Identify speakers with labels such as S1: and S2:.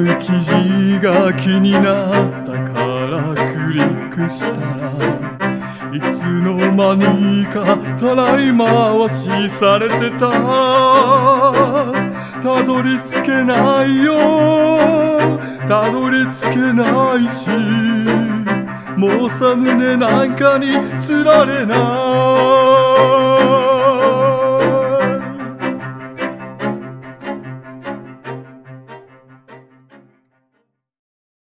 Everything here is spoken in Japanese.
S1: る記事が気になったからクリックしたらいつの間にかたらい回しされてた。たどり着けないよ、たどり着けないし、もうさ胸なんかにつられない。